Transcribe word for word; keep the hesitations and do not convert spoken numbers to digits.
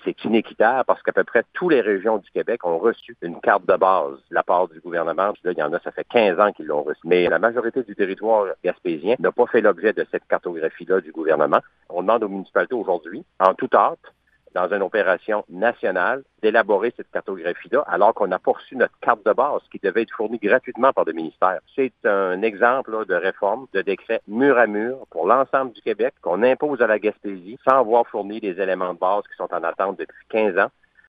c'est inéquitable parce qu'à peu près toutes les régions du Québec ont reçu une carte de base de la part du gouvernement. Puis là, il y en a, ça fait quinze ans qu'ils l'ont reçu. Mais la majorité du territoire gaspésien n'a pas fait l'objet de cette cartographie-là du gouvernement. On demande aux municipalités aujourd'hui, en toute hâte, dans une opération nationale, d'élaborer cette cartographie-là, alors qu'on n'a pas reçu notre carte de base qui devait être fournie gratuitement par le ministère. C'est un exemple là, de réforme, de décret mur à mur pour l'ensemble du Québec qu'on impose à la Gaspésie sans avoir fourni des éléments de base qui sont en attente depuis quinze ans.